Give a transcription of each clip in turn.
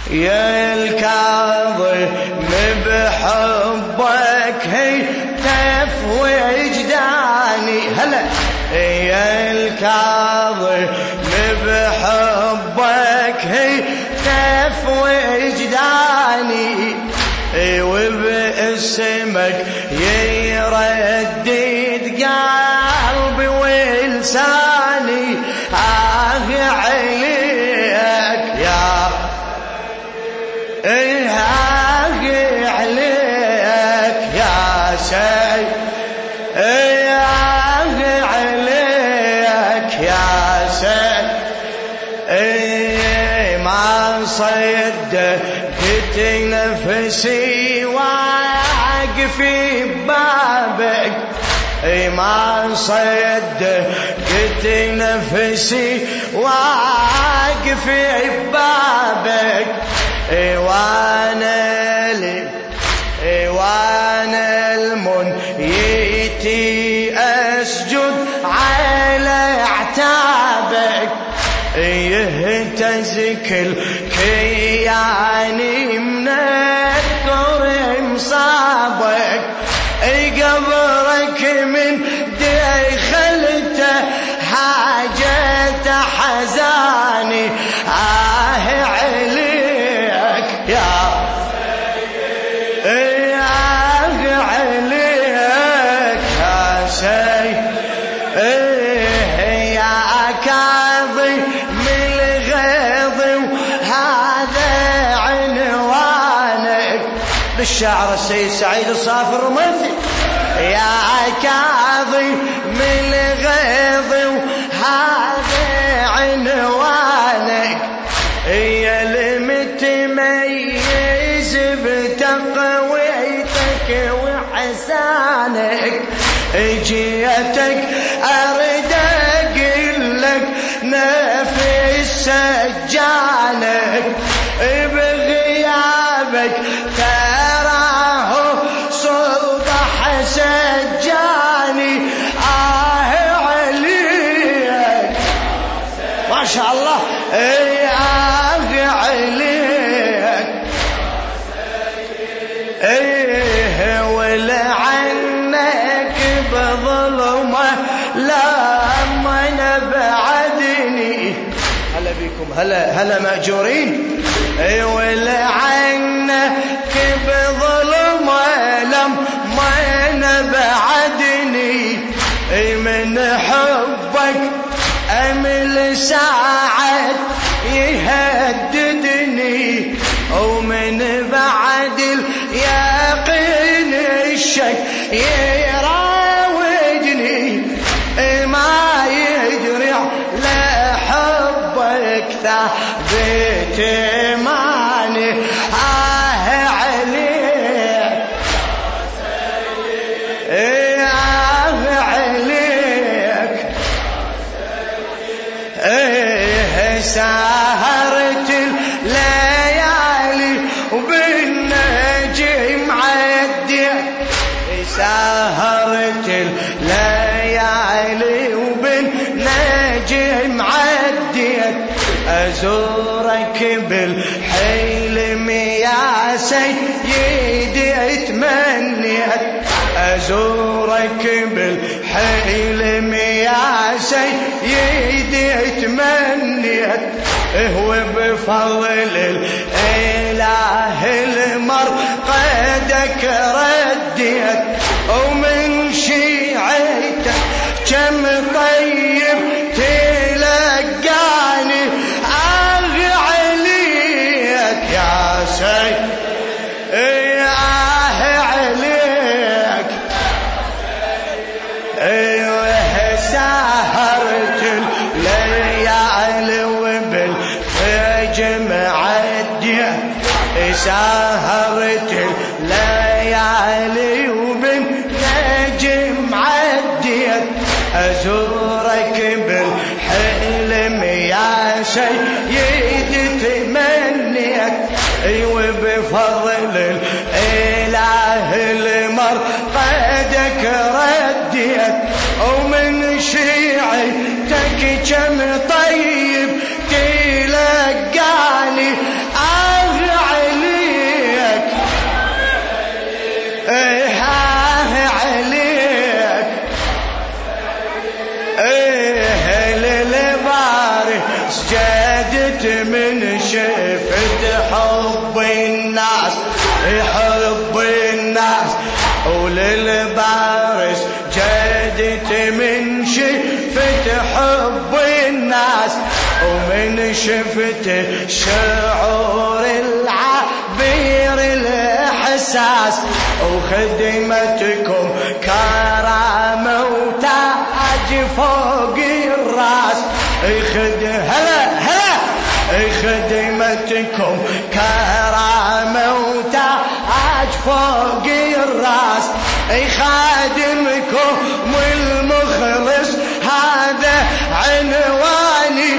يا الكاظم بحبك هتف وجداني هلا يا الكاظم بحبك هتف وجداني وباسمك يردد قلبي ولساني عليك يا عليك يا سيد عليك يا سيد ما صدقت نفسي واقف ببابك ما صدقت نفسي واقف ببابك وانا المنيتي اسجد على اعتابك يهتز كل كياني من الذكر مصابك قبرك من دخلته حاجة حزاني عليك يا عليك يا سيد يا كاظم الغيظ وهذا عنوانك بالشعر السيد سعيد الصافي الرمثي يا كاظم الغيظ وهذا عنوانك يا المتميز بتقويتك وحسانك جيتك أرد أقول لك نفس سجانك بغيابك تراه صبح سجاني عليك ما شاء الله عليك ولعنك بظلمه لما نبعدني هلا بكم هلا مأجورين ولعنك بظلمه لما نبعدني من حبك أمل ساعة يهددني ومن بعد اليقين الشك يراودني ما يدري لحبك ثابت ماني عليك عليك سهرت الليالي وبالنجم عدي سهرت الليالي وبالنجم عديت أزورك بالحلم يا سيدي تمنيت أزورك بالحلم يا سيدي تمنيت هو بفضل الإله المرقدك رديت ومن شيعتك كم طيب تلقاني عليك يا سيد عليك سهرت الليالي وبالنجم عديت سهرت الليالي وبالنجم عديت أزورك بالحلم يا سيدي تمنيت وبفضل الإله المرقدك رديت ومن شيعتك كم طيب تلقاني جدت من شفت حب الناس حب الناس وللبارس جدت من شفت حب الناس ومن شفت شعور العبير الإحساس وخدمتكم كرامة وتاج فوق الراس خدمتكم كرامة وتاج فوق الراس خادمكم والمخلص هذا عنواني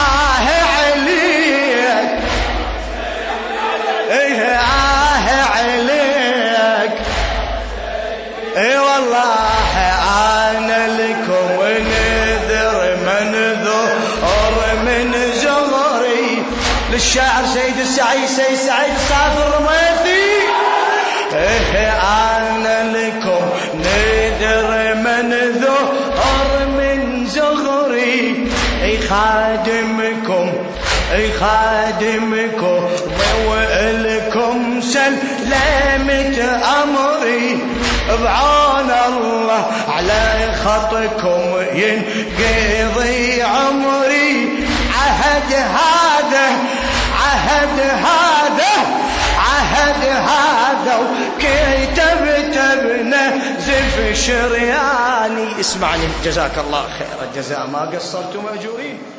عليك عليك والله أنا لكم ونذر منذر من زغري للشاعر سيد السعيد سيد سعيد صافي الرميثي أنا لكم نذر منذر من زغري خادمكم وإلكم سلمت أمري بعون الله على خطكم ينقضي عمري عهد هذا وكتبت بنزف شرياني. اسمعني جزاك الله خير الجزاء ما قصرتم أجورين.